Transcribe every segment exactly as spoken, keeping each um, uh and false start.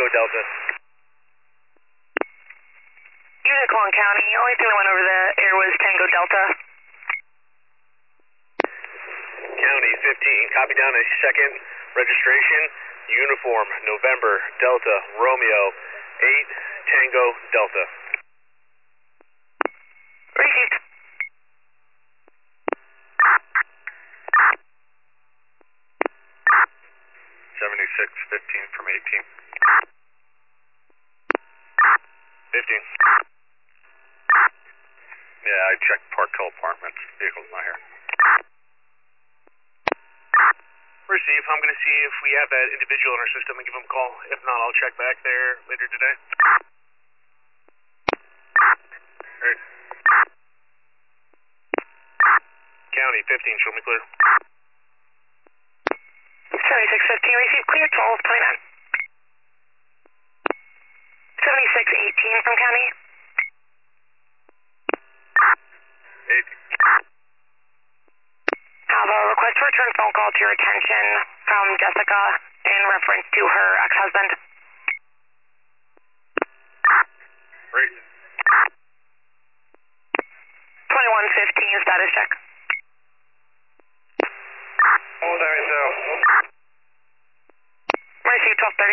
Delta. Unicorn County, only thing that went over the air was Tango Delta. County fifteen, copy down a second registration, uniform, November, Delta, Romeo, eight, Tango, Delta. Received. seventy-six fifteen from eighteen. fifteen. Yeah, I checked Park Hill Apartments. Vehicle's not here. Receive. I'm going to see if we have that individual in our system and give him a call. If not, I'll check back there later today. Alright. County fifteen, show me clear. seventy-six fifteen, receive clear, twelve twenty-nine. seventy-six eighteen from County. eight. Have a request for return phone call to your attention from Jessica in reference to her ex-husband. Right. twenty-one fifteen, status check. Hold on, so. Receive twelve thirty.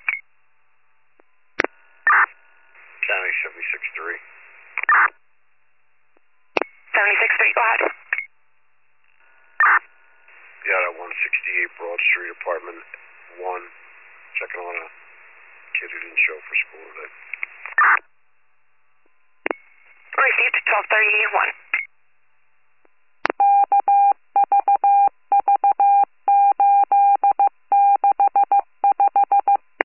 County seventy-six three. seventy-six three, go ahead. Yeah, at one sixty-eight Broad Street, apartment one. Checking on a kid who didn't show for school today. Received twelve thirty-one.